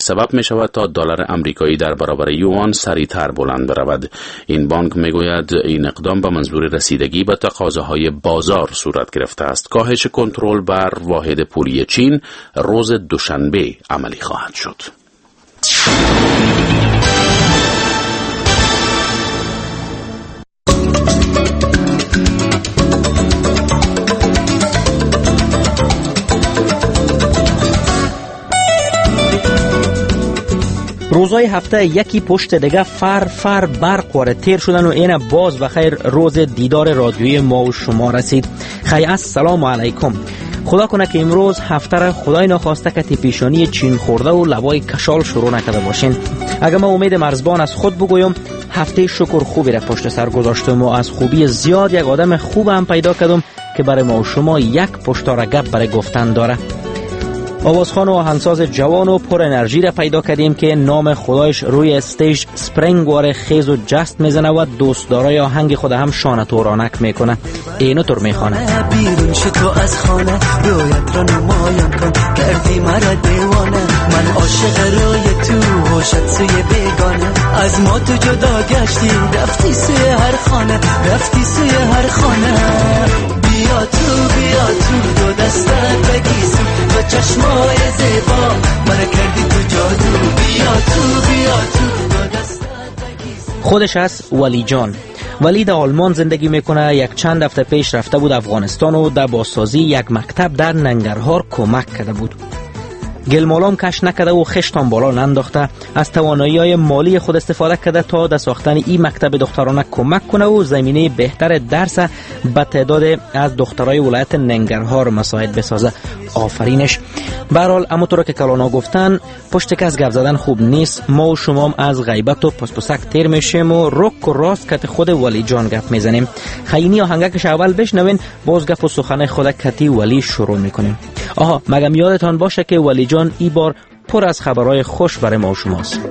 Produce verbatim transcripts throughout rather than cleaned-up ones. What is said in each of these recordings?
سبب می شود تا دلار آمریکایی در برابر یوان سریعتر بلند برود. این بانک می گوید این اقدام به منظور رسیدگی به تقاضاهای بازار صورت گرفته است. کاهش کنترل بر واحد پولی چین روز دوشنبه عملی خواهد شد. روزای هفته یکی پشت دیگه فر فر برق وارد تیر شدن و این باز بخیر روز دیدار رادیویی ما و شما رسید. خی السلام علیکم. خدا کنه که امروز هفته را خدای ناخواسته که پیشانی چین خورده و لبای کشال شروع نکرده باشین. اگر من امید مرزبان از خود بگویم هفته شکر خوبی را پشت سر گذاشتم و از خوبی زیاد یک آدم خوب هم پیدا کردم که برای ما و شما یک پشتار گپ برای گفتن داره. آوازخوان و آهنگساز جوان و پر انرژی را پیدا کردیم که نام خدایش روی استیج سپرینگ واره خیز و جست میزنه و دوستدارای آهنگ خود هم شانه تورانک میکنه. اینو طور میخوانه: بیرون شو تو از خانه، رویت را نمایان کن، کردی مرا دیوانه، من عاشق روی تو، هوشت سوی بیگانه، از ما تو جدا گشتی، رفتی سوی هر خانه، رفتی سوی هر خانه. بیا تو بیا تو دو دستت بگیسو، با چشمای زیبا من کردی تو جادو. بیا تو بیا تو دو دستت بگیسو. خودش از ولی جان. ولی در آلمان زندگی میکنه. یک چند هفته پیش رفته بود افغانستان و در بازسازی یک مکتب در ننگرهار کمک کرده بود. گلمالام کش نکده و خشتان بالا ننداخته. از توانایی‌های مالی خود استفاده کرده تا در ساختن این مکتب دخترانه کمک کنه و زمینه بهتر درس به تعداد از دخترای ولایت ننگرهار مساعد بسازه. آفرینش. به هر حال همونطور که کلانا گفتن پشت کس گپ زدن خوب نیست. ما و شما از غیبت و پسپسک تیر میشیم و رک و راست کت خود ولی جان گپ میزنیم. خیلی آهنگکش اول بشنوین باز گپ و سخن خود کتی ولی شروع میکنیم. آها مگم یادتان باشه که ولی جان ای بار پر از خبرهای خوش برای ما و شماست.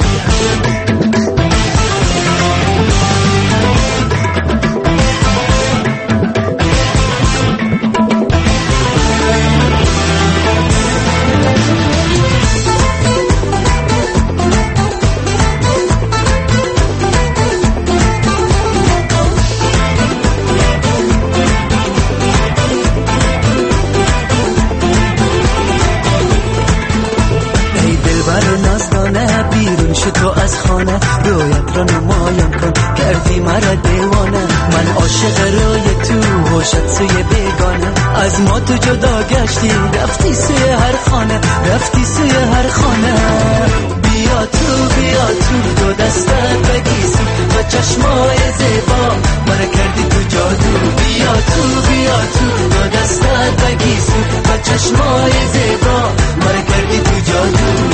تو از خانه، رویت را نمایان کن، کردی مرا دیوانه، من عاشق روی تو، هوشت سوی بیگانه، از ما تو جدا گشتی، رفتی سوی هر خانه، رفتی سوی هر خانه. بیا تو بیا تو دو دستت بگیسو، با چشمای زیبا من کردی تو جادو. بیا تو بیا تو دو دستت بگیسو، با چشمای زیبا من کردی تو جادو.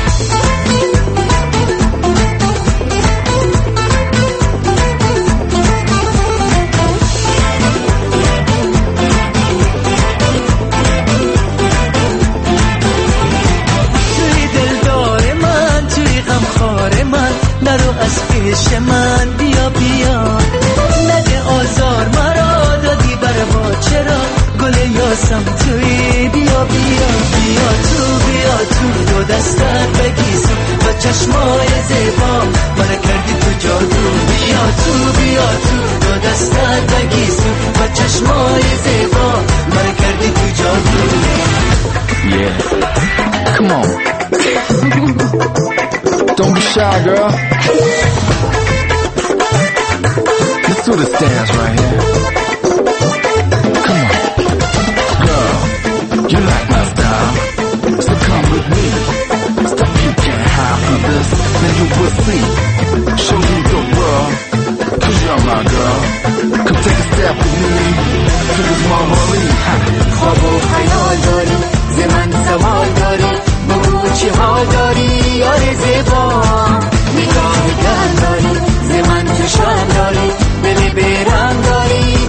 از پیش من بیا بیا، نده آزار مرا، دادی بروا چرا، گل یاسم توی. بیا بیا بیا تو بیا تو دو دستت بگیسو، با چشمای زیبا من کردی تو جادو. بیا تو بیا تو دو دستت بگیسو، با چشمای زیبا من کردی تو جادو. Yeah, come on. Don't be shy, girl. Let's do this dance right here. Come on. Girl, you like my style, so come with me. Stuff you can't hide from this, then you will see. Show you the world, cause you're my girl. Come take a step with me to this Marley. خواب و خیال داری، زمان سوال داری، بگو چی حال داری یار زیبا. نگاه گل داری، زمان چشم داری، دلی بیرم داری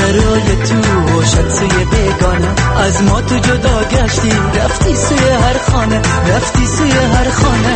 عاشق روی تو و شد سوی بگانه از ما تو جدا گشتی رفتی سوی هر خانه رفتی سوی هر خانه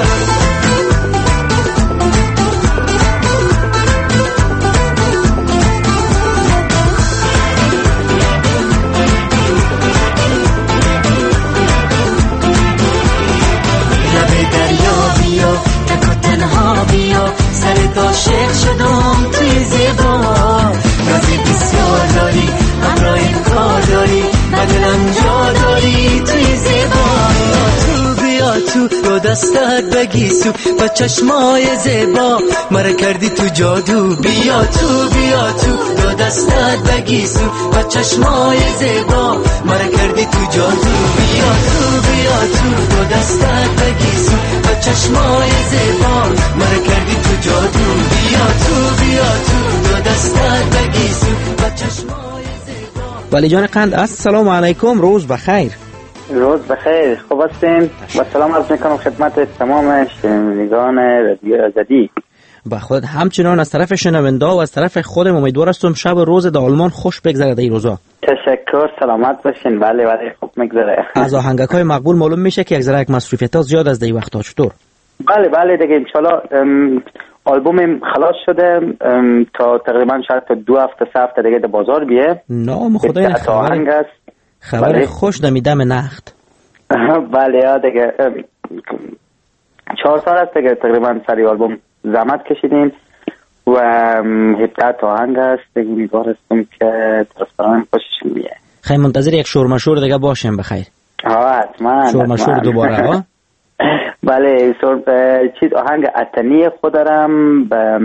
سرت عاشق شدم توی زیبا رازی بسیار داری همراهی کار داری و دلم جا داری توی زیبا تو بیا تو دو دستت بگیسو با چشمای زیبا مرا کردی تو جادو بیا تو بیا تو دو دستت بگیسو با چشمای زیبا مرا کردی تو جادو بیا تو بیا تو دو دستت بگیسو با چشمای زیبا مرا کردی تو جادو بیا تو بیا تو دو دستت بگیسو با چشمای زیبا. ولی جان قند السلام علیکم، روز بخیر. روز بخیر، خوب هستین؟ با سلام عرض میکنم خدمت تمام شنوندگان رادیو آزادی. با خود همچنان از طرف شنونده و از طرف خودم امیدوار هستم شب و روز در آلمان خوش بگذره در این روزا. تشکر، سلامت باشین. بله بله خوب میگذره. از آهنگک های مقبول معلوم میشه که یک ذره یک مصروفیت‌ها زیاد از این وقتا. چطور؟ بله بله دیگه ان شاء الله آلبومم خلاص شده تا تقریبا شاید تا دو هفته سه هفته دیگه در بازار بیه. نام خدای خبر خبر بله. خوش دمیدم نخت. بله یا دیگه چهار سال است دیگه تقریبا سری آلبوم زحمت کشیدین و هفده تا آهنگ است دیگه. امیدوار هستم که طرفداران خوششون بیه. خیلی منتظر یک شور مشور دیگه باشیم. بخیر. ها حتما شور مشور دوباره ها. بله سر چیز آهنگ اتنی خود دارم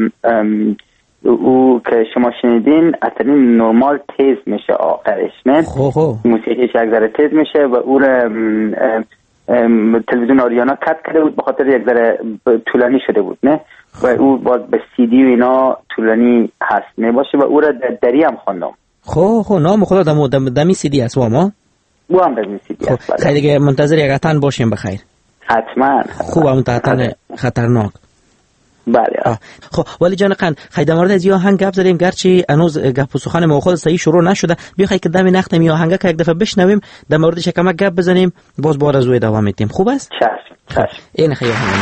او که شما شنیدین. اتنی نرمال تیز میشه آخرش نه خو خو موسیقیش یک ذره تیز میشه و او تلویزیون آریانا کات کرده بود به خاطر یک ذره طولانی شده بود نه و او باز به سی دی و اینا طولانی هست نه باشه و او را دری هم خواندم. خو خو نام خدا دم دم دمی سی دی است و ما او هم دمی سی دی است. خیلی دیگه منتظر یک اتن باشیم. بخیر. حتما خوب هم اتن خطرناک. بله. خب ولی جان قند خیلی در مورد از این آهنگ گپ زدیم گرچه هنوز گپ و سخن ما خود صحیح شروع نشده. بیا خیلی که دم نختم این آهنگ که یک دفعه بشنویم در موردش کمک گپ بزنیم باز بعد از او ادامه میدیم. خوب است؟ چشم چشم. این خیلی آهنگ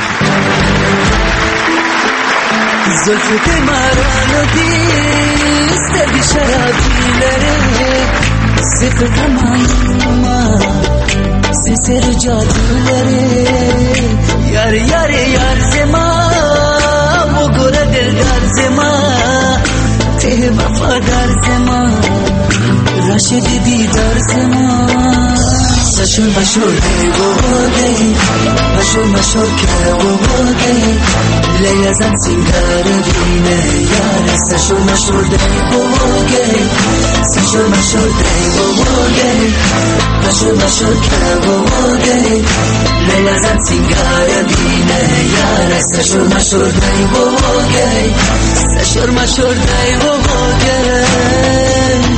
زلفت مرانو دیست بی شرابی لره صفت مایما سر جادو لره یار یار یار زما و گره دل در زما ته وفادار زما راشد دیدار زما سشون مشور دی و دی مشور مشور که و دی لیلا زن سینگار دینه یار سشون مشور دی و دی سشون مشور دی و دی مشور مشور که و دی لیلا زن سینگار دینه یار سشون مشور دی و دی سشون مشور دی و دی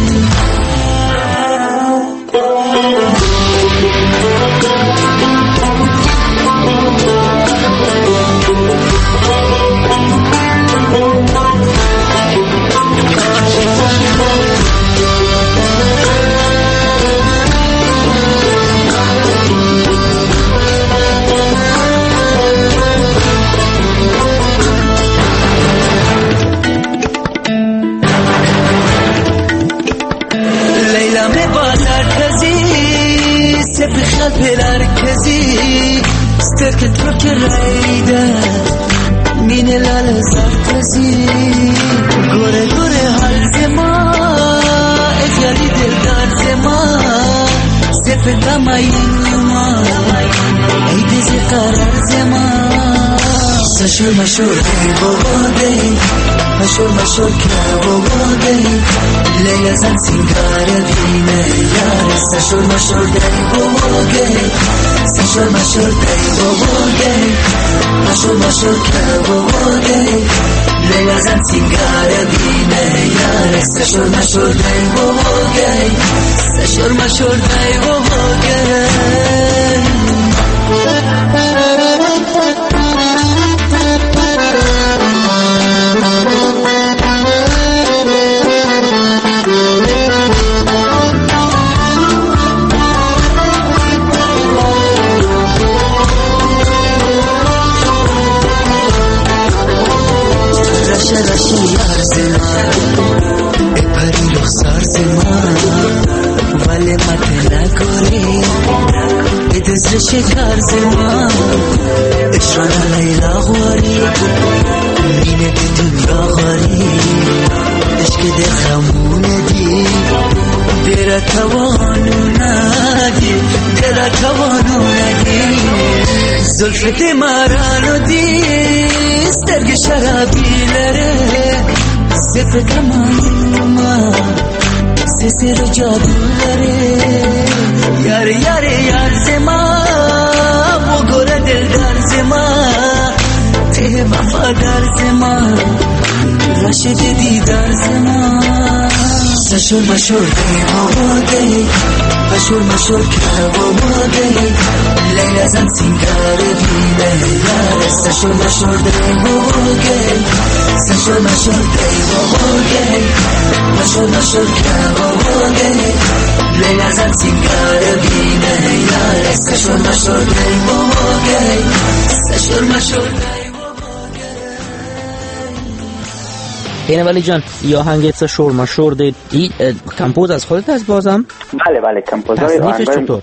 سترك ترك الريدة من الالزار تزي غورة غورة هالزما اجالي دلدار زما سفر دماين ما ايدي زي قرار زما سشور مشور دي بابا دي مشور مشور كلا بابا دي ليلة زن سنگار دينه يار سشور مشور دي بابا دي سشور مشور دي بابا دي مشور مشور كلا بابا دي ليلة زن سنگار دينه يار سشور مشور دي بابا دي سشور مشور دي بابا دي ارزش کرز ما اشران لیلا غواری مینه دنیا غواری عشق دخمونه دی دیر توانو ندی دیر توانو ندی زلفت مرانو دی سترگ شرابی لره زفت تمام سسر جادو لره یار یار یار زما بگره دل در زما ته وفادار زما رشد دیدار زما سشور مشور دیوار دی مشور مشور کباب دی لیلا زن سینگار بینه یار سشور مشور دیوار دی سشور مشور دیوار دی مشور مشور کباب دی لیلا زن سینگار بینه یار سشور مشور دیوار دی سشور مشور اینه ولی جان یا آهنگت شور مشور دید این کمپوز از خودت از بازم؟ بله بله کمپوز های آهنگ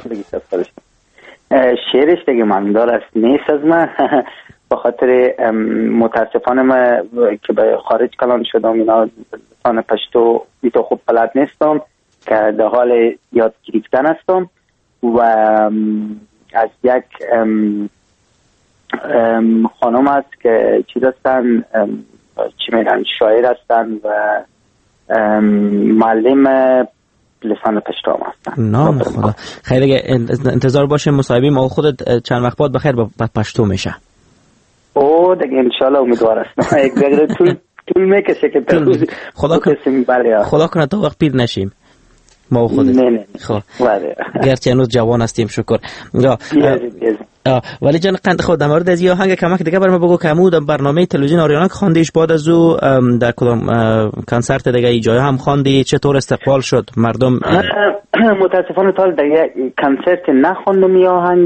شعرش دیگه ممدار است نیست از من به خاطر متاسفانه من که به خارج کلان شدم اینا لسان پشتو بیتو خوب بلد نیستم که در حال یاد گرفتن هستم و از یک خانم است که چیز هستن چی میگن شاعر هستن و معلم لسان پشتو هستن. نام خدا خیلی دیگه انتظار باشه مصاحبه ما خودت چند وقت بعد بخیر با پشتو میشه. او دیگه انشالله امیدوار هستم یک دیگه طول طول میکشه که خدا کنه خدا کنه تا وقت پیر نشیم ما خودت. نه نه خب گرچه هنوز جوان هستیم شکر. ولی جان قند خود در مورد از یه آهنگ کمک دیگه برام بگو که عمود برنامه تلویزیون آریانا که خواندیش بعد از او در کدام کنسرت دیگه ای جای هم خواندی چطور استقبال شد مردم؟ متاسفانه تا دیگه کنسرت نخواندم یه آهنگ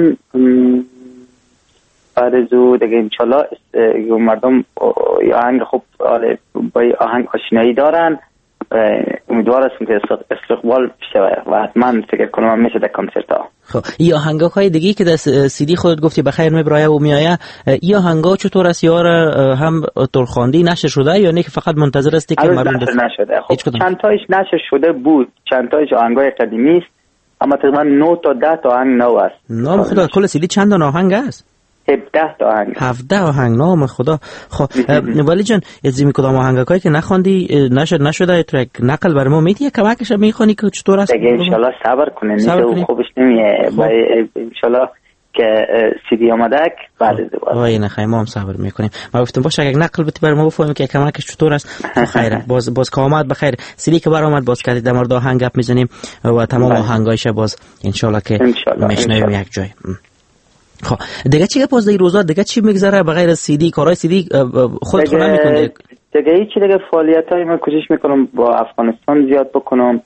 بعد از او دیگه انشالله مردم یه آهنگ خوب با آهنگ آشنایی دارن امیدوار هستم که استقبال شوه و حتما فکر کنم میشه در کنسرت ها. خب این آهنگا های دیگه که در سی دی خودت گفتی بخیر میبرایه و میایه این آهنگا چطور است یار هم ترخواندی نشر شده یا نه که فقط منتظر استی که مردم نشده؟ خب چند تایش نشر شده بود چند تایش آهنگای قدیمی است اما تقریبا نه تا ده تا آهنگ نو است. نام خدا کل سی دی چند تا آهنگ است؟ هفده تا آهنگ هفده آهنگ نام خدا. خب ولی جان از این کدام آهنگایی که نخوندی نشد نشده ترک نقل بر ما میدی کمکش میخونی که چطور است؟ دیگه ان شاء الله صبر کنین نیست خوبش نمیه ان شاء الله که سی دی اومدک بعد از دوباره وای نه خیلی ما هم صبر میکنیم. ما گفتم باشه اگه نقل بتی بر ما بفهمیم که کمکش چطور است خیره باز باز که اومد بخیر سی دی که بر اومد باز کردید در مورد آهنگ گپ میزنیم و تمام آهنگایش باز ان شاء الله که میشنویم یک جای. خب دیگه چی پاس این روزا دیگه چی میگذره بغیر از سی دی کارهای سی دی خودت خونه میکنی؟ دیگه هیچی دیگه فعالیتای من کوشش میکنم با افغانستان زیاد بکنم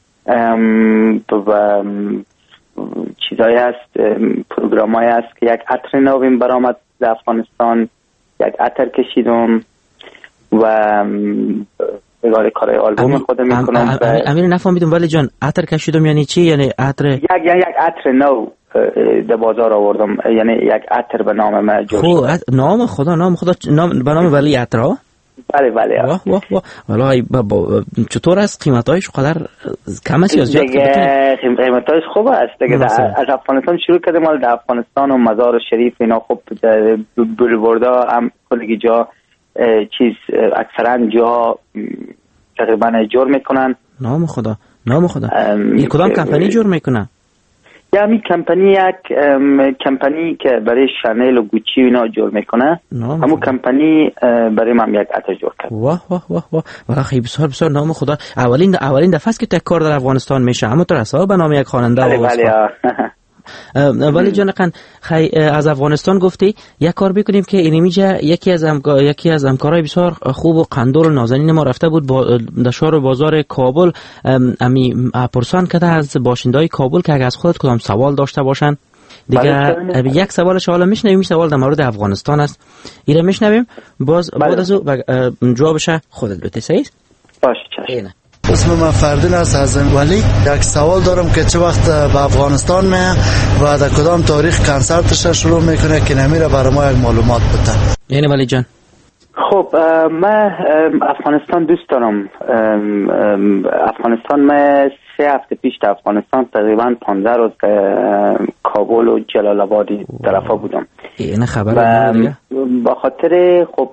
و چیزایی هست پروگرامایی هست که یک عطر نویم برآمد در افغانستان یک عطر کشیدم و بگاره کارهای آلبوم خودم میکنم. امیر نفهمیدم ولی جان عطر کشیدم یعنی چی؟ یعنی عطر یک یک عطر نو در بازار آوردم یعنی یک عطر به نام من جور شد. نام خدا نام خدا نام به نام ولی عطر ها؟ بله بله. واه واه واه والله چطور است قیمتایش قدر کم است یا زیاد؟ دیگه قیمتایش خوب است دیگه از افغانستان شروع کردیم مال در افغانستان و مزار شریف اینا خوب بولوردا هم کلی جا چیز اکثرا جا تقریبا جور میکنن. نام خدا نام خدا این کدام کمپانی جور میکنن؟ یا می کمپانی یک کمپانی که برای شانل و گوچی اینا جور میکنه همون کمپانی برای من یک عطر جور کرد. واه واه واه واه واه خیلی بسیار بسیار نام خدا. اولین اولین دفعه است که تک کار در افغانستان میشه اما تو رسا به نام یک خواننده آواز ولی جان قن خی از افغانستان گفتی یک کار بکنیم که اینمیجا یکی از هم... یکی از همکارای بسیار خوب و قندور و نازنین ما رفته بود با در شهر و بازار کابل امی پرسان کرده از باشنده‌های کابل که اگه از خودت کدام سوال داشته باشن دیگه یک سوالش حالا میشنویم. این سوال در مورد افغانستان است ایره میشنویم باز بعد از او جوابش خودت بده. صحیح باشه چشم. اسم من فردین است از ولی. یک سوال دارم که چه وقت به افغانستان میه و در کدام تاریخ کنسرتش شروع میکنه که نمیره برای ما یک معلومات بده. یعنی ولی جان خب من افغانستان دوست دارم. افغانستان من سه هفته پیش در افغانستان تقریبا پانزده روز کابل و جلال آبادی طرفا بودم. اینه خبر دیگه با خاطر خب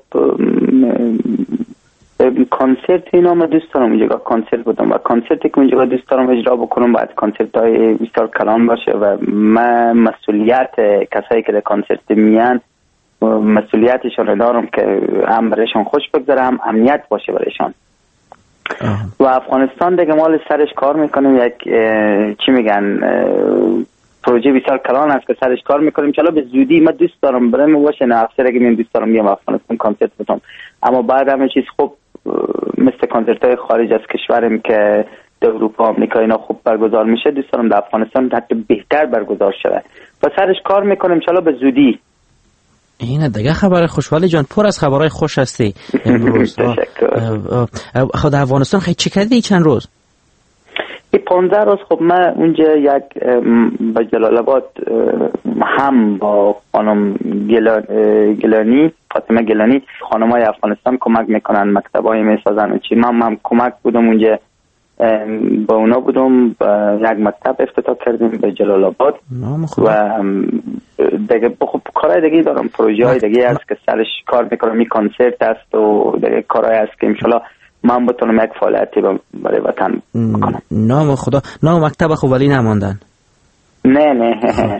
کنسرت اینا من دوست دارم اونجا کنسرت بودم و کنسرتی که اونجا دوست دارم اجرا بکنم باید کنسرت های بسیار کلان باشه و من مسئولیت کسایی که در کنسرت میان مسئولیتشان دارم که هم برایشان خوش بگذره هم امنیت باشه برایشان. و افغانستان دیگه مال سرش کار میکنیم، یک چی میگن پروژه بسیار کلان است که سرش کار میکنیم. چلا به زودی من دوست دارم برام باشه، نه افسر اگه من دوست دارم بیام افغانستان کنسرت بدم، اما بعد همه چیز خوب مثل کنسرت های خارج از کشورم که در اروپا آمریکا اینا خوب برگزار میشه، دوست دارم در افغانستان حتی بهتر برگزار شده و سرش کار میکنیم چلا به زودی. اینه دیگه خبر خوشحالی جان، پر از خبرهای خوش هستی امروز. خود افغانستان خیلی چی کردی چند روز؟ این پانزده روز خب من اونجا یک با جلال آباد هم با خانم گلانی فاطمه گلانی خانمای افغانستان کمک میکنن، مکتبای میسازن و چی، من هم کمک بودم اونجا با اونا بودم، یک مکتب افتتاح کردیم به جلال آباد و دیگه خب کارهای دیگه دارم، پروژه های دیگه هست که سرش کار میکنم، این کنسرت است و دیگه کارهای هست که انشالله من بتونم یک فعالیتی برای وطن بکنم. نام خدا، نام مکتب خب ولی نماندن؟ نه نه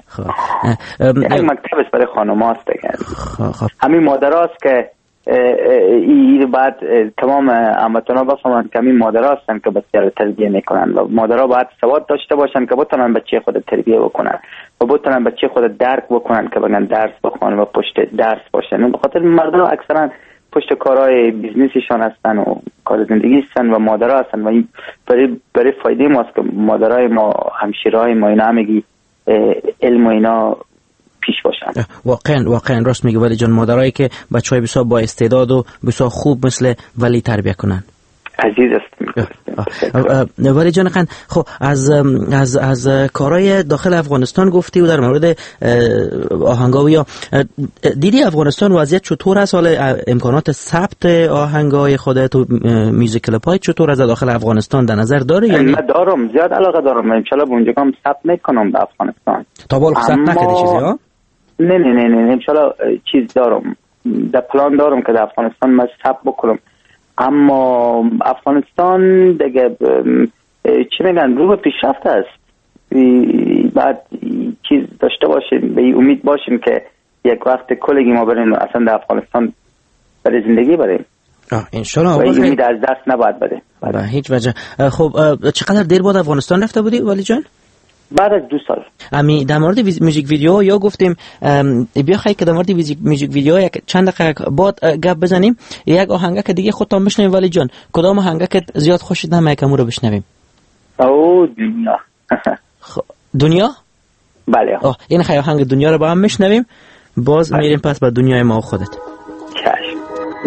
یک مکتب است برای خانم هاست دیگه، همین مادر هاست که این بعد تمام هموطنا بفهمن که همین مادر هستن که بچه رو تربیه میکنن و مادرها باید سواد داشته باشن که بتونن بچه خود تربیه بکنن و بتونن بچه خود درک بکنن که بگن درس بخونن و پشت درس باشن. به خاطر مردم اکثرا پشت کارهای بیزنسشان هستن و کار زندگی هستن و مادرها هستن و این برای برای فایده ماست که مادرای ما، همشیرهای ما اینا همگی علم و اینا پیش باشن. واقعا واقعا راست میگه ولی جان، مادرایی که بچهای بسیار با استعداد و بسیار خوب مثل ولی تربیت کنن عزیز است. ولی جان خان، خب از از از کارهای داخل افغانستان گفتی و در مورد آهنگاوی ها دیدی افغانستان وضعیت چطور است؟ حالا امکانات ثبت آهنگای خودت و میوزیک کلیپ‌های چطور از داخل افغانستان در نظر داری؟ یعنی من دارم، زیاد علاقه دارم، ان شاء الله اونجا هم ثبت میکنم به افغانستان. تا بال ثبت نکردی چیزی ها؟ نه نه نه نه ان شاء الله چیز دارم، در پلان دارم که در افغانستان من ثبت بکنم، اما افغانستان دیگه چی میگن روح پیشرفت است، بعد چیز داشته باشیم، به امید باشیم که یک وقت کلگی ما بریم اصلا در افغانستان برای زندگی بریم انشالله، و این امید از دست نباید بده به هیچ وجه. خب چقدر دیر بعد افغانستان رفته بودی ولی جان؟ بعد از دو سال. امی در مورد موزیک ویدیو یا گفتیم بیا خیلی که در مورد موزیک ویدیو یک چند دقیقه بعد گپ بزنیم، یک آهنگ که دیگه خودت هم بشنویم ولی جان، کدام آهنگ که زیاد خوشت نمیاد که رو بشنویم؟ او دنیا. دنیا؟ بله. آه این خیلی آهنگ دنیا رو با هم میشنویم، باز میریم پس به دنیای ما و خودت. چشم.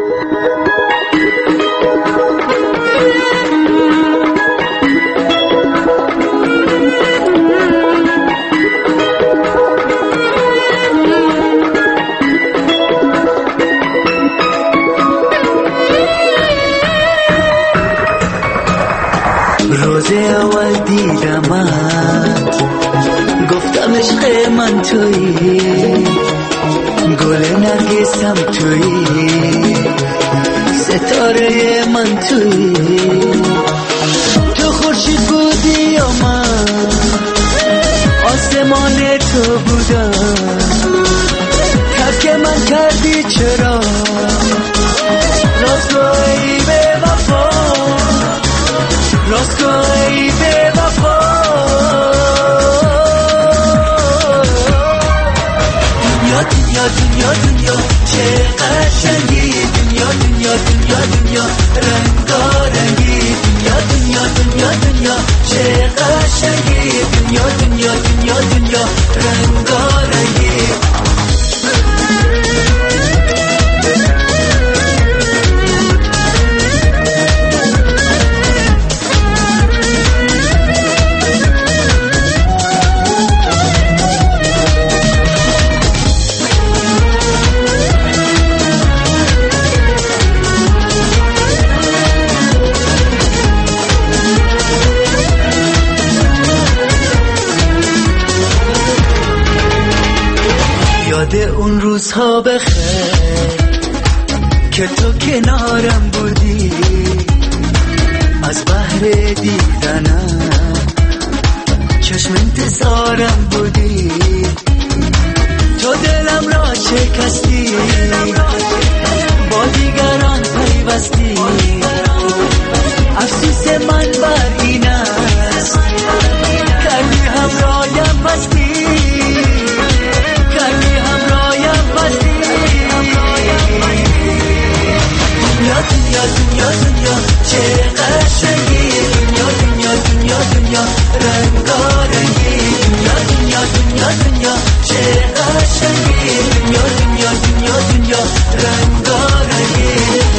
روز اول دیدمت گفتم عشق من تویی، گل نرگسم تویی، ستاره من تویی، تو خورشید بودی یا من آسمان تو بودم، ترک من کردی چرا راست گویی به وفا، راست گویی به وفا. دنیا دنیا دنیا دنیا چه قشنگی، دنیا دنیا دنیا دنیا رنگارنگی، دنیا دنیا دنیا دنیا چه قشنگی، دنیا دنیا دنیا دنیا رنگارنگی. یاد اون روزها بخیر که تو کنارم بودی، از بحر دیدنم چشم انتظارم بودی، تو دلم را شکستی، با دیگران پیوستی، افسوس من بر این است کردی همرایم پستی، کردی همرایم پستی. دنیا دنیا دنیا دنیا چه قشنگی، دنیا دنیا دنیا دنیا رنگارنگی، دنیا دنیا دنیا دنیا چه قشنگی، دنیا دنیا دنیا دنیا رنگارنگی.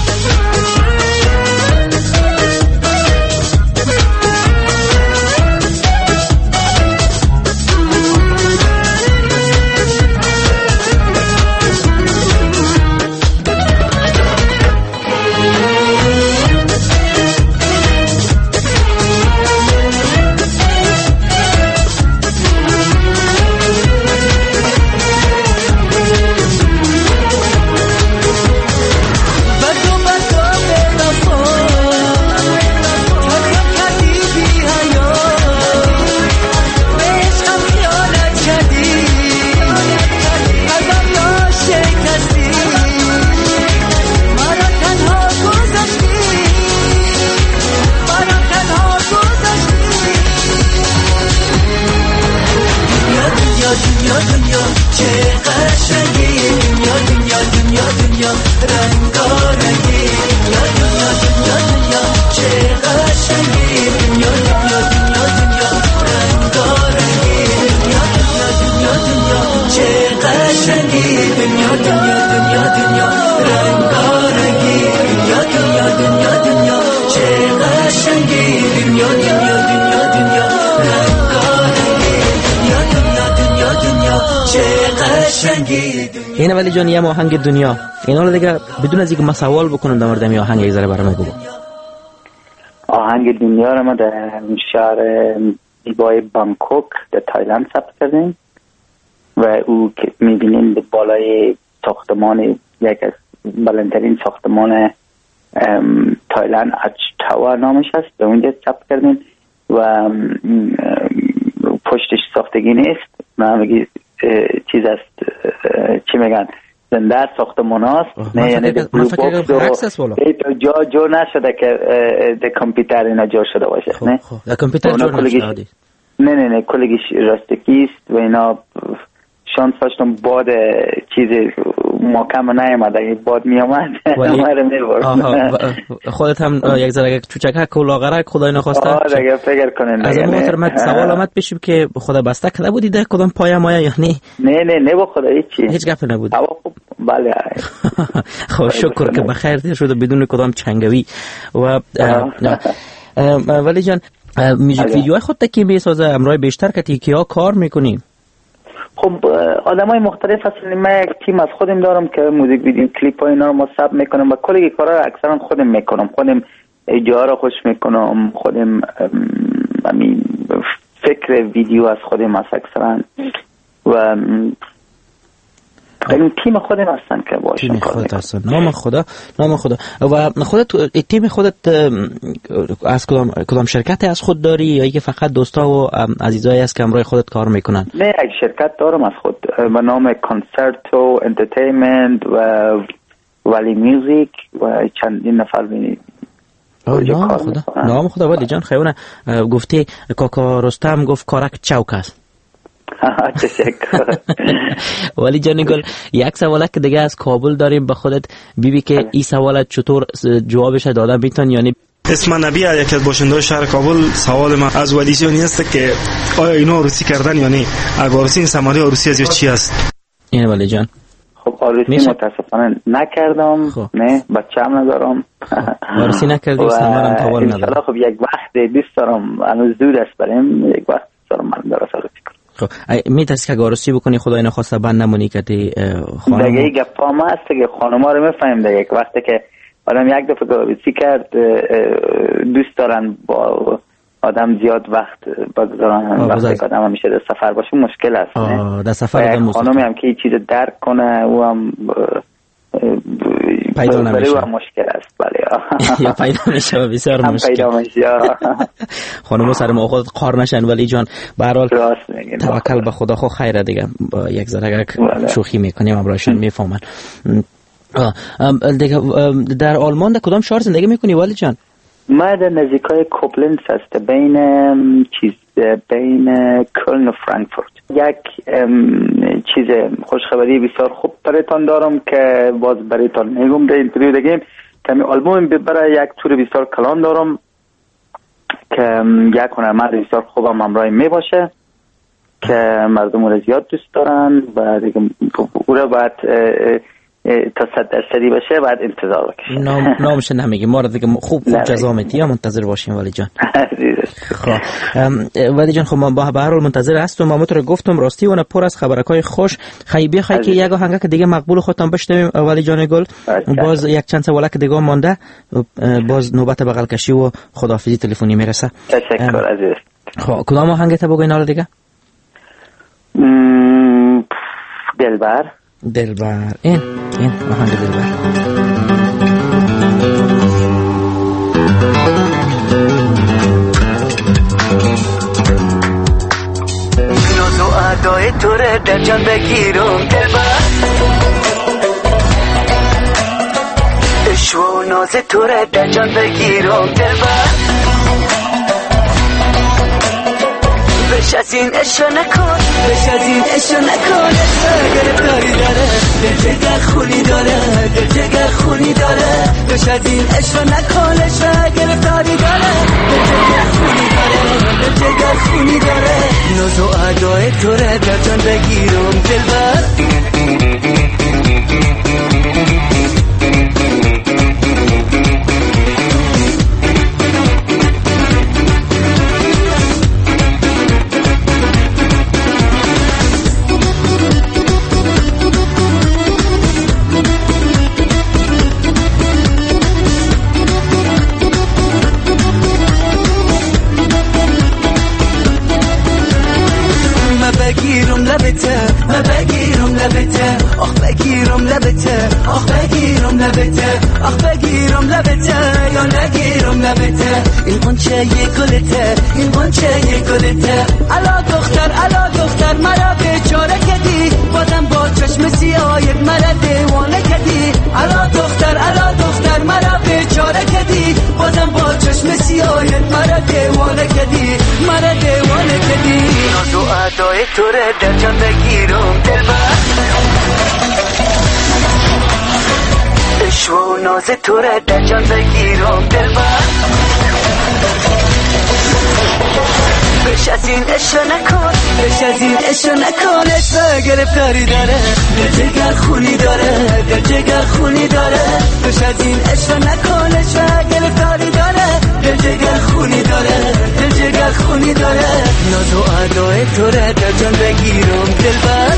اینه ولی جان یه آهنگ دنیا اینا رو دیگه بدون از اینکه ما سوال بکنم در مورد این آهنگ یه ذره برام بگو. آهنگ دنیا رو ما در شهر زیبای بانکوک در تایلند ثبت کردیم و او که میبینیم به بالای ساختمان یک از بلندترین ساختمان تایلند اچ تاور نامش هست، به اونجا ثبت کردیم و پشتش ساختگی نیست، نه چیز است، چی میگن زنده ساختمان هست، نه یعنی در بلو باکس و جا جور نشده که در کامپیوتر اینا جور شده باشه. خب، نه خب. در کامپیوتر جور نشده. نه نه نه کلگیش راستگی است و اینا شانس داشتم باد چیز محکم نیامد، اگه باد میامد همه میبرد. خودت هم یک ذره چوچکک کولاغرک خدای نخواسته آه فکر کنین از اون محترمت سوال آمد پیشیم که خدا بسته کده بودی ده کدام پایه مایه یا نه؟ نه نه نه با خدا هیچی هیچ گپ نبود. بله خب شکر که بخیر دیر شده بدون کدام چنگوی. و ولی جان میوزیک ویدیو خود تکی میسازه امرای بیشتر که تیکی ها کار میکنیم؟ خب آدمای مختلف هستن، من یک تیم از خودم دارم که موزیک ویدیو کلیپ ها اینا رو ما ثبت میکنم و کلی کارا رو اکثرا خودم میکنم، خودم اجرا رو خوش میکنم، خودم همین فکر ویدیو از خودم از اکثرا و این تیم خودم هستن که باشن تیم خودت هستن. نام خدا نام خدا. و خودت تیم خودت از کدام کدام شرکت از خود داری یا اینکه فقط دوستا و عزیزایی است که همراه خودت کار میکنن؟ نه یک شرکت دارم از خود به نام کانسرتو انترتینمنت و ولی میوزیک و چندین نفر بینید. نام خدا نام خدا. ولی جان خیونه گفتی کاکا رستم گفت کارک چوک است. تشکر. ولی جان گل یک سواله که دیگه از کابل داریم به خودت بیبی که این سوالت چطور جوابش دادن میتون؟ یعنی اسم نبی یکی از باشنده‌های شهر کابل، سوال ما از ولیسیونی است که آیا اینا عروسی کردن یا نه؟ اگر عروسی این سمالی عروسی از چی است؟ اینه ولی جان خب عروسی متاسفانه نکردم. خب. نه بچه‌ام ندارم. عروسی نکردی سمرم توال ندارم. ان خب یک وقت دوست دارم، هنوز دور است برایم، یک وقت دارم من درست عروسی کنم. خب میترسی که عروسی بکنی خدای نخواسته بند نمونی که تی خانم دیگه گپا ما هست که خانم‌ها رو میفهمیم دیگه وقتی که آدم یک دفعه عروسی کرد دوست دارن با آدم زیاد وقت بگذارن، وقتی که آدم همیشه در سفر باشه مشکل است. آه در سفر آدم خانمی هم که این چیز درک کنه او هم پیدا نمیشه، برای مشکل است. بله یا پیدا میشه و بسیار مشکل پیدا میشه. خانم سر ما خود قار نشن. ولی جان به هر حال توکل به خدا، خو خیره دیگه. با یک ذره شوخی میکنیم امرایشان میفهمن. دیگه در آلمان در کدام شهر زندگی میکنی ولی جان؟ ما در نزدیکای کوبلنز هست، بین چیز بین کلن و فرانکفورت. یک چیز خوشخبری بسیار خوب برایتان دارم که باز برایتان میگم در اینترویو دیگه. کمی آلبوم برای یک تور بسیار کلان دارم که یک هنرمند بسیار خوبم همراه می باشه که مردم رو زیاد دوست دارن و دیگه او رو باید تا صد درصدی بشه بعد انتظار بکشیم. نام نامش نمیگی، ما رو دیگه خوب خوب جزا میدی، منتظر باشیم ولی جان. خب ولی جان خب ما با به هر حال منتظر هستم. ما تو رو گفتم راستی اون پر از خبرکای خوش. خی بخوای که یک هنگا که دیگه مقبول خودتون بشنویم ولی جان گل. باز یک چند سوال که دیگه مونده، باز نوبت بغل کشی و خداحافظی تلفنی میرسه. تشکر عزیز. خب کدام آهنگ تا بگین حالا دیگه؟ دلبر. دلبر این این آهنگ دلبر. ناز و ادای تو رو در جان بگیرم دلبر، عشق و ناز تو رو در جان بگیرم دلبر، بش از این عشق نکن، بش از این عشق نکن. گرفتاری داره دل جگر خونی داره، دل جگر خونی داره. بش از این عشق نکن، عشق گرفتاری داره دل جگر خونی داره، دل جگر خونی داره. ناز و ادای تو رو در جان بگیرم دلبر، بگیرم لبته، من بگیرم لبته، آخ بگیرم لبته، آخ بگیرم لبته، آخ بگیرم لبته یا نگیرم لبته. این قنچه یه گلته، این قنچه یه گلته. الا دختر، الا دختر مرا بیچاره کردی، بازم با چشم سیاهت مرا دیوانه کردی. الا دختر، الا دختر مرا بیچاره کردی، بازم با چشم سیاهت مرا دیوانه کردی، مرا دیوانه کردی. ناز و ادای تو رو در جان بگیرم دلبر، عشق و ناز تو رو در جان بگیرم دلبر، بش از این عشق نکن، بش از این عشق نکن. عشق گرفتاری داره دل جگر خونی داره، دل جگر خونی داره. بش از این عشق نکن، عشق گرفتاری داره دل جگر خونی داره، دل جگر خونی داره. ناز و ادای تو رو در جان بگیرم دلبر،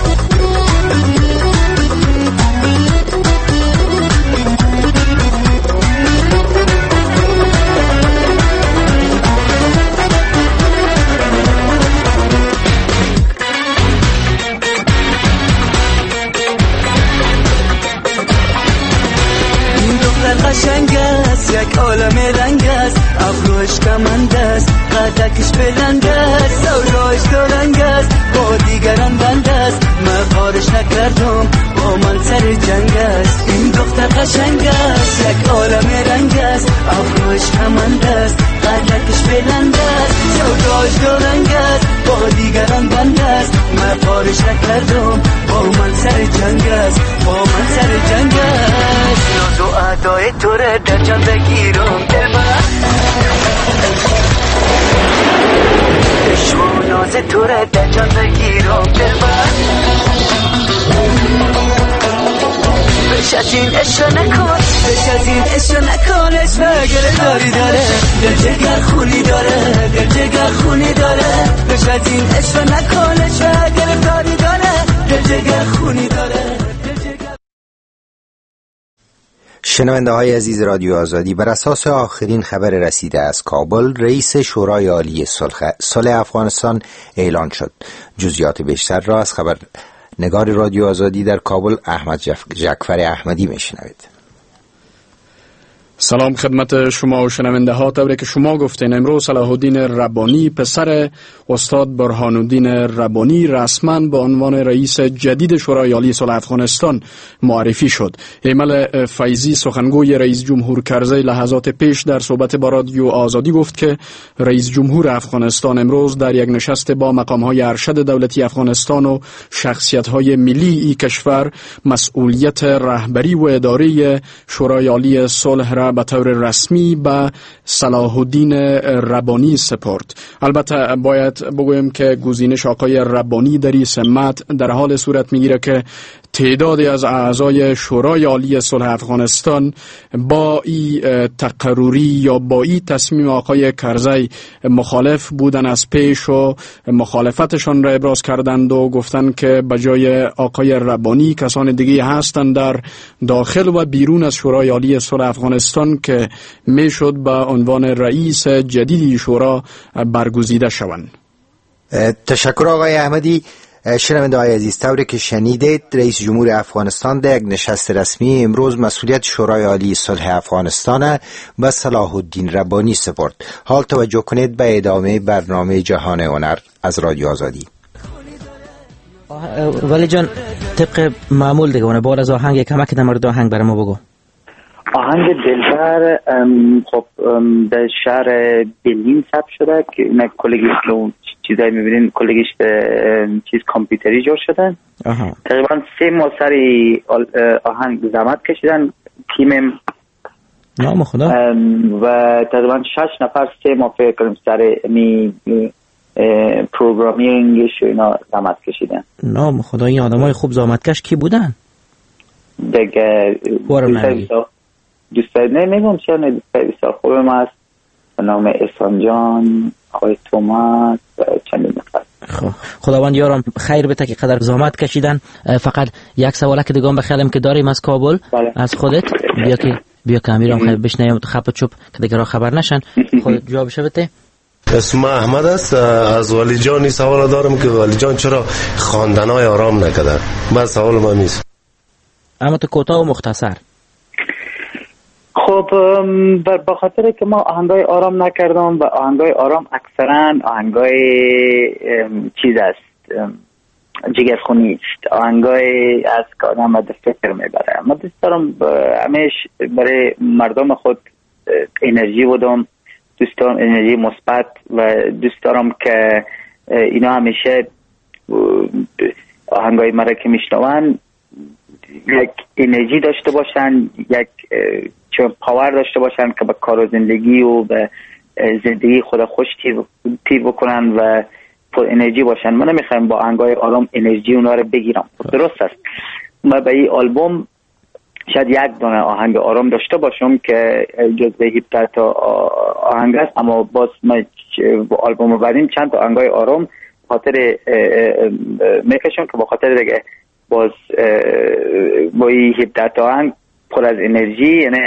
قشنگ است یک عالم رنگ است، ابروش کمند است قدکش بلند است، سودایش دارنگ است با دیگران بند است. من کارش نکردم با من سر جنگ است. این دختر قشنگ است یک عالم رنگ است، ابروش کمند است قدکش بلند است، سودایش دارنگ است با دیگران بند است. من کارش نکردم با من سر جنگ است، با من سر جنگ است. ناز و ادای تو رو در جان بگیرم دلبر، عشق و ناز تو رو در جان بگیرم دلبر، بش از این عشق نکن، بش از این عشق نکن. عشق گرفتاری داره دل جگر خونی داره، دل جگر خونی داره. بش از این عشق نکن، عشق گرفتاری داره دل جگر خونی داره. شنونده های عزیز رادیو آزادی، بر اساس آخرین خبر رسیده از کابل، رئیس شورای عالی صلح افغانستان اعلان شد. جزئیات بیشتر را از خبر نگار رادیو آزادی در کابل احمد جعفر احمدی میشنوید. سلام خدمت شما و شنونده ها. طوری که شما گفتین، امروز صلاح الدین ربانی پسر استاد برهان الدین ربانی رسما به عنوان رئیس جدید شورای عالی صلح افغانستان معرفی شد. ایمل فیضی سخنگوی رئیس جمهور کرزی لحظات پیش در صحبت با رادیو آزادی گفت که رئیس جمهور افغانستان امروز در یک نشست با مقام‌های ارشد دولتی افغانستان و شخصیت‌های ملی این کشور مسئولیت رهبری و اداره شورای عالی صلح را به طور رسمی به صلاح الدین ربانی سپرد. البته باید بگویم که گزینش آقای ربانی در این سمت در حال صورت میگیره که تعدادی از اعضای شورای عالی صلح افغانستان با این تقرری یا با این تصمیم آقای کرزی مخالف بودن از پیش و مخالفتشان را ابراز کردند و گفتند که بجای آقای ربانی کسان دیگه هستند در داخل و بیرون از شورای عالی صلح افغانستان که میشد به عنوان رئیس جدیدی شورا برگزیده شوند. تشکر آقای احمدی. شنونده های عزیز، طوری که شنیدید، رئیس جمهور افغانستان در یک نشست رسمی امروز مسئولیت شورای عالی صلح افغانستان به صلاح الدین ربانی سپرد. حال توجه کنید به ادامه برنامه جهان هنر از رادیو آزادی. ولی جان، طبق معمول دیگه بعد از آهنگ کمک در مورد آهنگ برای ما بگو. آهنگ دلبر خب در شهر برلین ثبت شده که اینا کلگیش رو چیزایی میبینین، کلگیش چیز کامپیوتری جور شدن. تقریبا سه ماه سری آهنگ زحمت کشیدن تیمم نام خدا و تقریبا شش نفر سه ماه فکر کنم سر می پروگرامینگش و اینا زحمت کشیدن. نام خدا، این آدم های خوب زحمت کش کی بودن؟ دیگه دوستای نمیگم چه نه دوستای بسیار خوب ما هست به نام احسان جان، آقای توماس و چندین نفر. خب خداوند یارم خیر بده که قدر زحمت کشیدن. فقط یک سواله که دیگه بخیالم که داریم از کابل بله. از خودت بیا که بیا که امیرم خیر بشنیم خپ چوب که دیگه را خبر نشن. خودت جوابش بده. اسم احمد است. از ولی جان سوال دارم که ولی جان چرا خواندنای آرام نکردن؟ بس سوال ما نیست. اما تو کوتاه و مختصر. خب به خاطر که ما آهنگای آرام نکردم و آهنگای آرام اکثرا آهنگای چیز است، جگرخونی است، آهنگای از که آدم به فکر میبره. ما دوست دارم همیش برای مردم خود انرژی بودم، دوست دارم انرژی مثبت و دوست دارم که اینا همیشه آهنگای مرا که میشنون یک انرژی داشته باشن، یک چون پاور داشته باشن که به کار و زندگی و به زندگی خود خوش تیر بکنن و پر انرژی باشن. من نمیخوایم با آهنگای آرام انرژی اونا رو بگیرم. درست است، ما به این آلبوم شاید یک دونه آهنگ آرام داشته باشم که جزو هفده تا آهنگ است، اما باز ما آلبوم بعدیم چند تا آهنگای آرام خاطر میکشم که با خاطر دیگه باز با این هفده تا آهنگ پر از انرژی، یعنی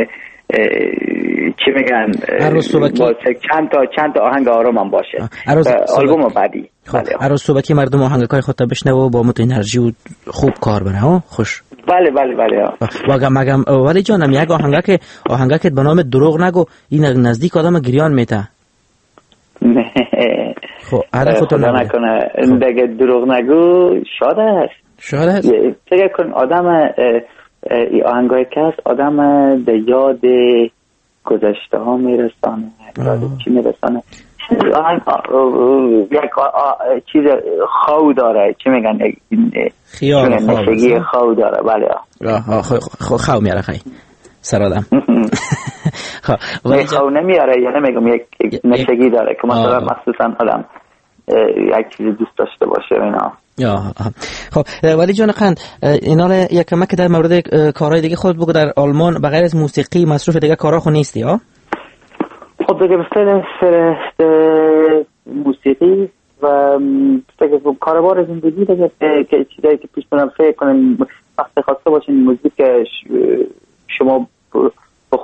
چی میگن باز چند تا چند تا آهنگ آرام هم باشه آلبوم بعدی. عروس صبحی مردم آهنگای خودت بشنوه و با مت انرژی و خوب کار بره. ها خوش. بله بله بله. واقعا مگم ولی جانم یک آهنگا که آهنگا که به نام دروغ نگو، این نزدیک آدم گریان میته. خب خدا نکنه دیگه دروغ نگو شاد است. شاد است. فکر کن آدم ای آهنگای که هست آدم به یاد گذشته ها میرسانه. یاد چی میرسانه؟ یک چیز خو داره، چی میگن؟ خیال نشگی خو داره. بله خو میاره خیلی سر آدم. خو نمیاره یا نمیگم یک نشگی داره که مثلا مخصوصا آدم یک چیز دوست داشته باشه اینا. خب ولی جان قند اینا یک کمک در مورد کارهای دیگه خود بگو. در آلمان بغیر از موسیقی مصروف دیگه کارا خو نیستی ها؟ خب دیگه مثلا موسیقی و دیگه کاربار زندگی دیگه که چیزایی که پیش برم فکر کنم وقت خواسته باشین موزیک شما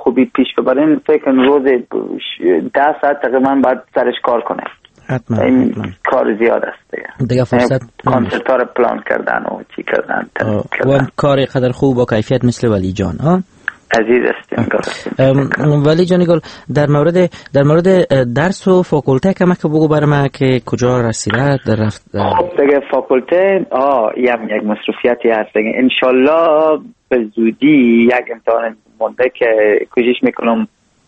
خوبی پیش ببرین فکر کنم روز ده ساعت تقریبا باید سرش کار کنه. حتما این کار زیاد است دیگه. دیگه فرصت کانسرت ها رو پلان کردن و چی کردن, کردن. و کار قدر خوب با کیفیت مثل ولی جان ها عزیز هستیم. ولی جانی گل در مورد در مورد درس و فاکولته کمک بگو برای من که کجا رسیده در رفت. خب دیگه فاکولته آه یم یک مصروفیتی هست دیگه. انشالله به زودی یک امتحان مونده که کوشش میکنم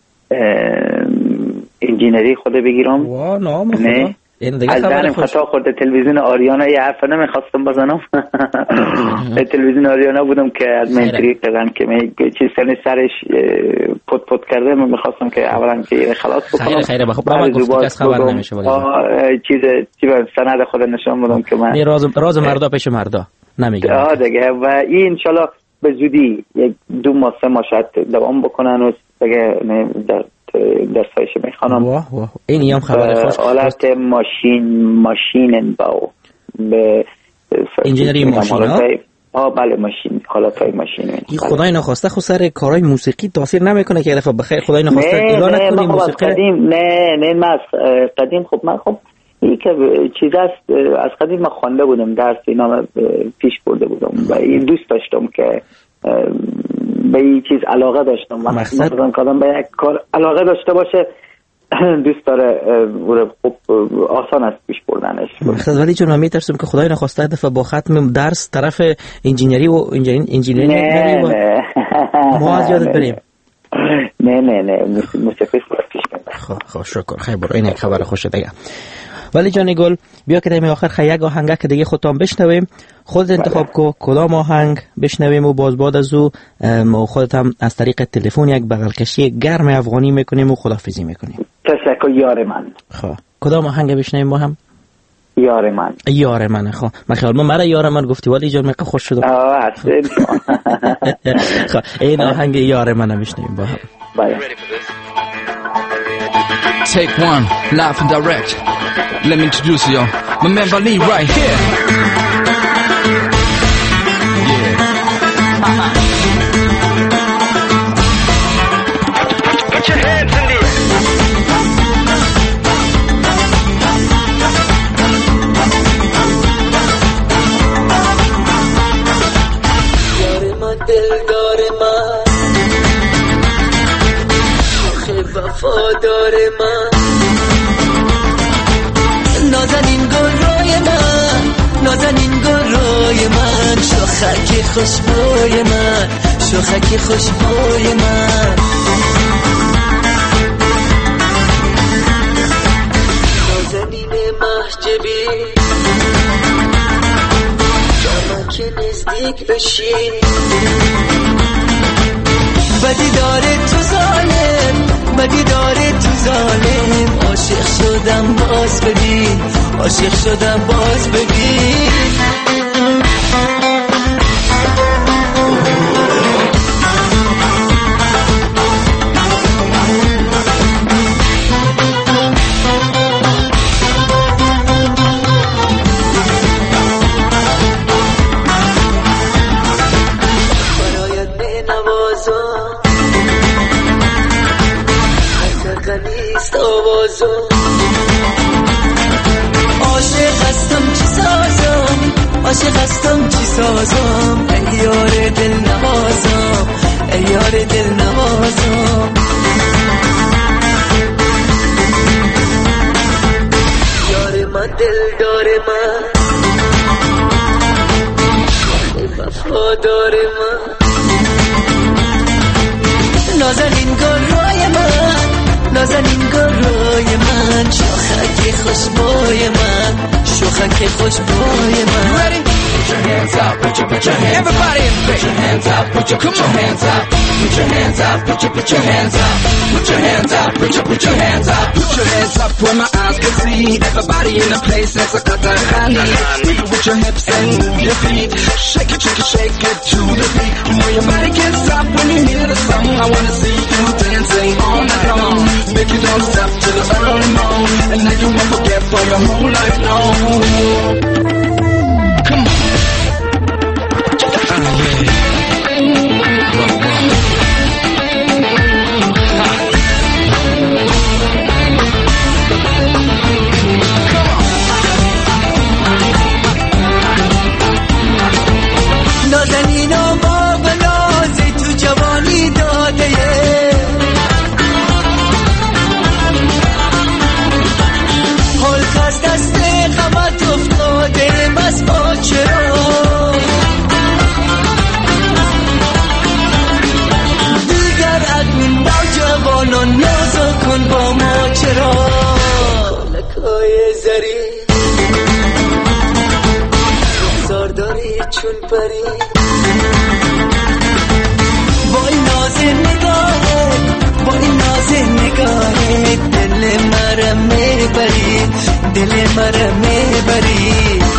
انجینری خود بگیرم. وا نام نه از درم خطا خورده تلویزیون آریانا یه حرف نمیخواستم بزنم. تلویزیون آریانا بودم که از من طریق کردن که می چیز سرش سرش پت پت کرده. من میخواستم که اولا که خلاص بکنم. خیلی خیلی بخواب من گفتی که از خبر نمیشه ولی چیز چی سند خود نشون بدم که من راز راز مردا پیش مردا نمیگم. آه دیگه و این انشالله به زودی یک دو ماه سه ماه شاید دوام بکنن و دیگه در درسایش میخوانم. واه واه این یام خبر خوش. حالت ماشین ماشین با به انجینری ماشین ها. آه بله ماشین حالت های ماشین. این خدای نخواسته خود سر کارهای موسیقی تاثیر نمیکنه که یه دفعه بخیر خدای نخواسته اعلان نکنی موسیقی قدیم نه نه من قدیم خب من خب این که چیز است از قدیم من خوانده بودم درس اینا پیش برده بودم و این دوست داشتم که به این چیز علاقه داشتم. مثلا کدام به یک کار علاقه داشته باشه دوست داره خوب آسان است پیش بردنش. مقصد ولی چون من میترسم که خدای نخواسته دفعه با ختم درس طرف انجینری و انجینری نه نه ما از یادت بریم. نه نه نه موسیقی پیش میبرم. خب خب شکر خیلی برو این یک خبر خوشه دیگه. ولی جان گل بیا که در آخر خیلی یک آهنگ که دیگه خودتان بشنویم. خودت انتخاب کو کدام آهنگ بشنویم و باز بعد از او ما خودت هم از طریق تلفن یک بغل کشی گرم افغانی میکنیم و خدافظی میکنیم. تشکر یار من. خب کدام آهنگ بشنویم ما هم؟ یار من. یار من. خب من خیال ما مرا یار من گفتی ولی جان میگه خوش شد. آه هستید. خب این آهنگ یار من بشنویم با هم. بله. Take one, live and direct. Let me introduce you, my man Bali right here. Yeah. Put your hands in the air. Yar ma dildar ma, shokh wafadar ma. نازنین گل روی من نازنین گل روی من شاخک خوشبوی من شاخک خوشبوی من نازنین محجبی جاما که نزدیک بشی بدی داره تو ظالم بدی داره تو ظالم عاشق شدم باز ببین عاشق شدم باز ببین برایت بنوازم نیست آوازم عاشق هستم چی سازم عاشق هستم چی سازم ای یار دل نوازم ای یار دل نوازم یار من دلدار من وفادار من نازنین گل روی من نازنین گل روی من شاخک خوشبوی من شاخک خوشبوی من Put your hands up, put your, put your hands Everybody up. Everybody put your hands up, put your, put your hands up Put your hands up, put your, put your hands up Put your hands up, put your, put your hands up Put your hands up where my eyes can see Everybody in the place, that's a Qatarani Wiggle with your hips and move your feet Shake it, shake it, shake it to the beat Where your body can't stop when you hear the song I wanna see you dancing all night long Make you don't stop till the early morning And now you won't forget for your whole life long Come on پری رخسار داری چون پری با این ناز نگاهه با این ناز نگاهه دل مرا میبری دل مرا میبری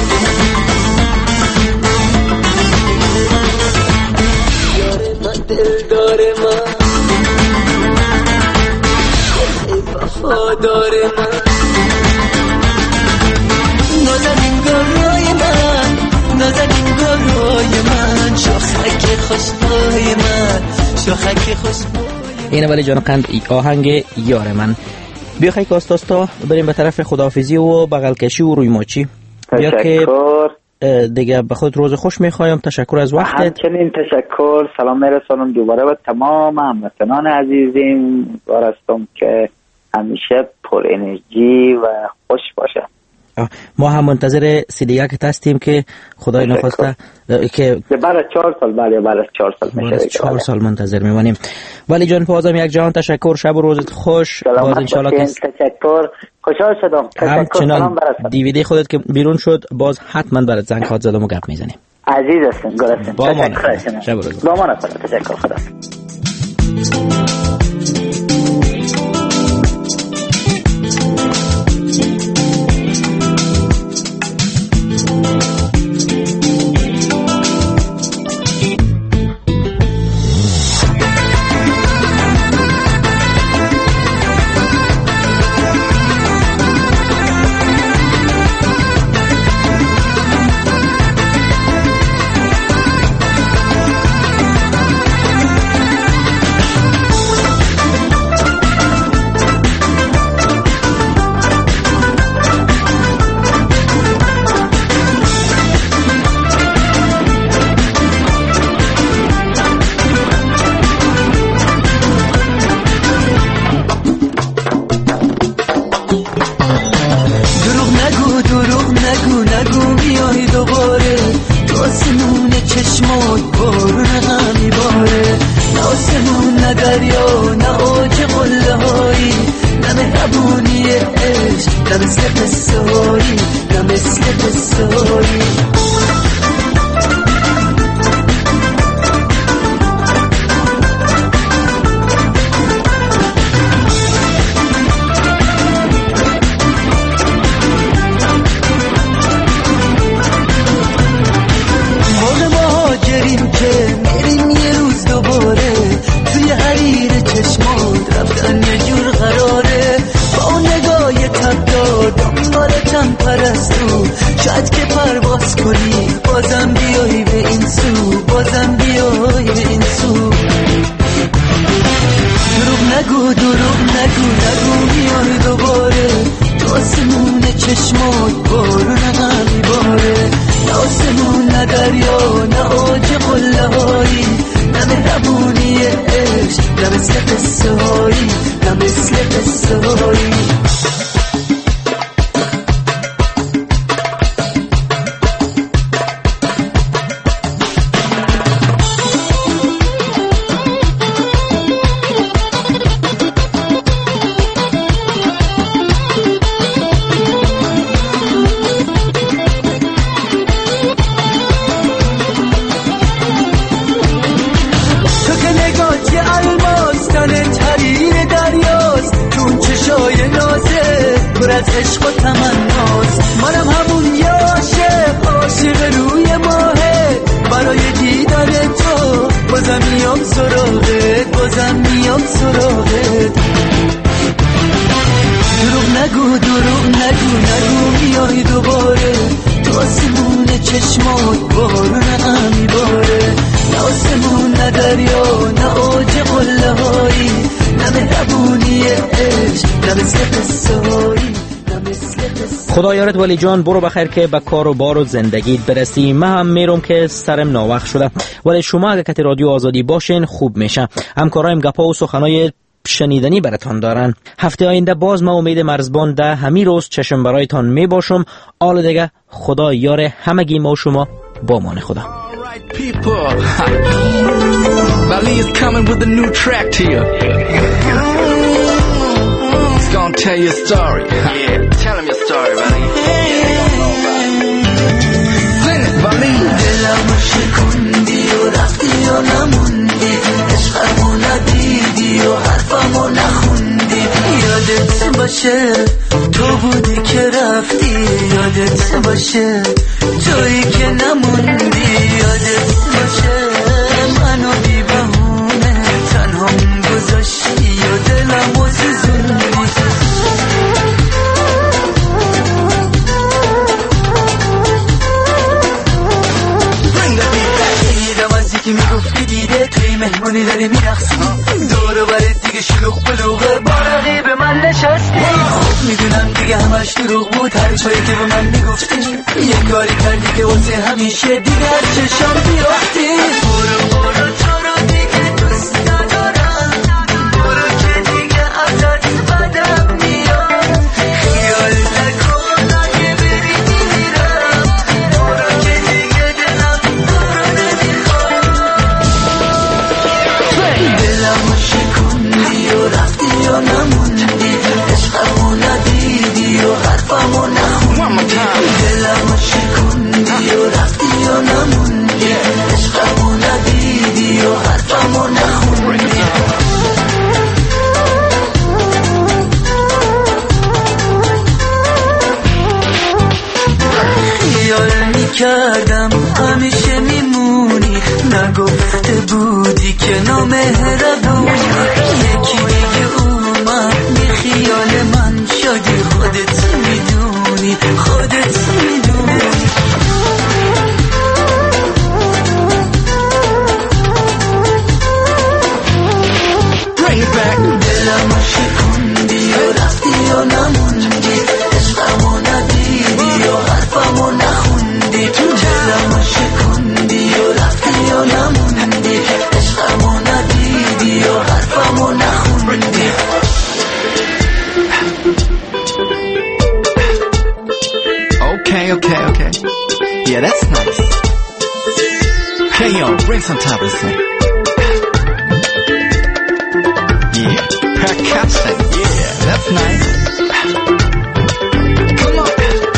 یار من دلدار من ای وفادار من نازنین گروی من نازنین گروی من شاخک خوشبوی من شاخک خوشبوی. اینه ولی جان قند آهنگ یار من. بیا خیلی کاستاستا بریم به طرف خداحافظی و بغل کشی و روی ماچی. بیا که دیگه به خود روز خوش میخوایم. تشکر از وقتت. همچنین تشکر. سلام میرسانم دوباره به تمام هموطنان عزیزیم. امیدوارم که همیشه پر انرژی و خوش باشه. ما هم منتظر سیدیگه که هستیم که خدای نخواسته که بعد از چهار سال بله بعد از چهار سال بعد از چهار سال منتظر میمانیم. ولی جان پازم یک جهان تشکر. شب و روزت خوش. باز انشالله که تشکر. خوشحال شدم. همچنان دیویدی خودت که بیرون شد باز حتما برات زنگ خواهد زدم و گپ میزنیم. عزیز هستم. گل هستم. با ما شب و روز با ما تشکر. خدا. خدا یارت ولی جان. برو بخیر که به کار و بار و زندگیت برسی. من هم میرم که سرم ناوقت شده ولی شما اگه کتی رادیو آزادی باشین خوب میشه. همکارایم گپا و سخنای شنیدنی براتان دارن. هفته آینده باز ما امید مرزبان ده همی روز چشم برایتان می باشم. آل دیگه خدا یار همگی ما و شما. با مان خدا. Valley is coming with a new track to you. It's gonna tell you a story. Yeah, tell him your story, Valley. تو بودی که رفتی یادت باشه تویی که نموندی یادت باشه منو بی بهونه تنهام گذاشتی و دلمو سوزوندی دیدم از یکی میگفتی دیده توی مهمونی داری میرخصی دور برت دیگه شلوغ بلوغه با رقیب من نشستی خب میدونم دیگه همش دروغ بود هر چایی که به من میگفتی یه کاری کردی که واسه همیشه دیگه از چشام بیافتی برو برو تو رو دیگه دوست ندارم برو که دیگه ازت بدم میاد خیال نکن اگه بری میمیرم برو که دیگه دلم تو رو نمیخواد دلمو شکوندی و رفتی و نموندی عشقمو ندیدی و حرفمو نخوندی دلمو شکوندی و رفتی و نموندی عشقمو ندیدی و حرفمو نخوندی خیال میکردم همیشه میمونی نگفته بودی که نامهربونی یکی دیگه اومد بی خیال من شدی خودت میدونی خودت میدونی دلمو شکوندی و رفتی و نموندی عشقمو ندیدی و حرفمو نخوندی دلمو شکوندی و رفتی و نموندی عشقمو ندیدی و حرفمو نخوندی Okay, okay, okay. Yeah, that's nice. Hey, yo, bring some top of this. Yeah, percussion. Yeah, that's nice. Come on.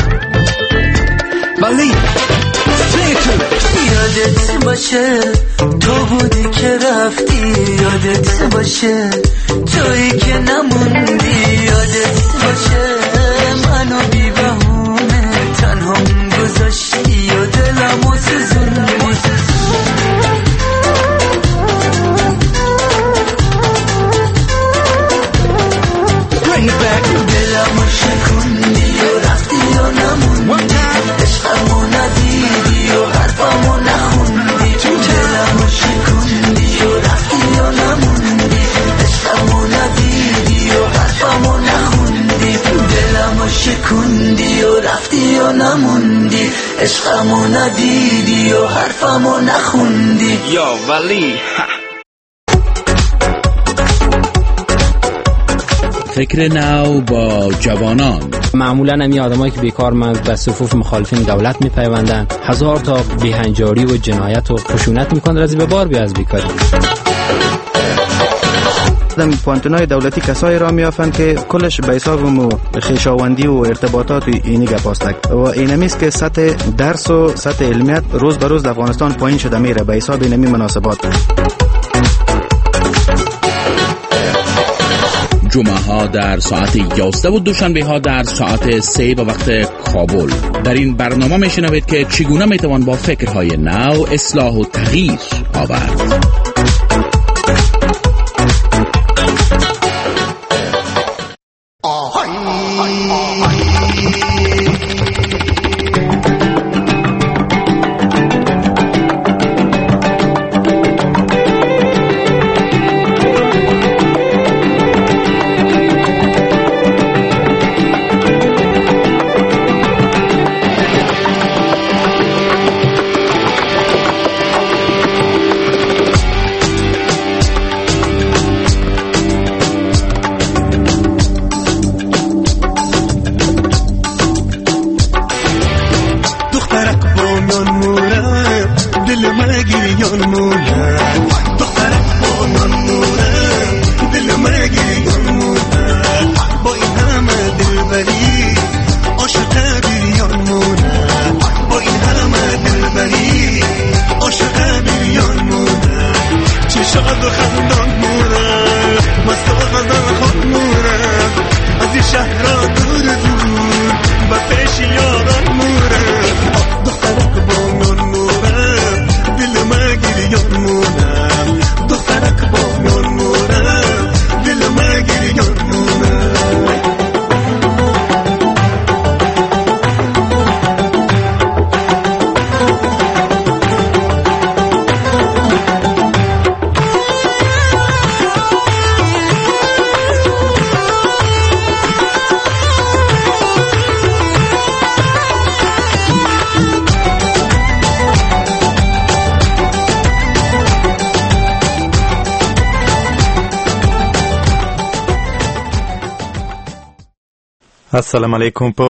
Believe it. Sing it to me. یادت باشه تو بودی که رفتی یادت باشه تویی که نموندی یادت باشه منو بی بهونه تنهام گذاشتی و دلمو سوزوندی دلمو شکوندی و رفتی و نموندی عشقمو ندیدی و حرفمو نخوندی دلمو شکوندی و رفتی و نموندی عشقمو ندیدی و حرفمو نخوندی دلمو شکوندی و رفتی و نموندی عشقمو ندیدی و حرفمو نخوندی Yo, ولی فکر نو با جوانان. معمولا همی آدمایی که بیکارمند به صفوف مخالفین دولت میپیوندن هزار تا بیهنجاری و جنایت و خشونت میکنن رازی به بار بیا از بیکاری. در پوانتونای دولتی کسایی را میافند که کلش به حساب مو خویشاوندی و ارتباطات اینی گپاستک و اینمیست که سطح درس و سطح علمیت روز به روز در افغانستان پایین شده میره به حساب اینمی مناسبات. جمعه ها در ساعت یازده و دوشنبه ها در ساعت سه به وقت کابل. در این برنامه میشنوید که چگونه میتوان با فکرهای نو اصلاح و تغییر آورد. السلام علیکم. په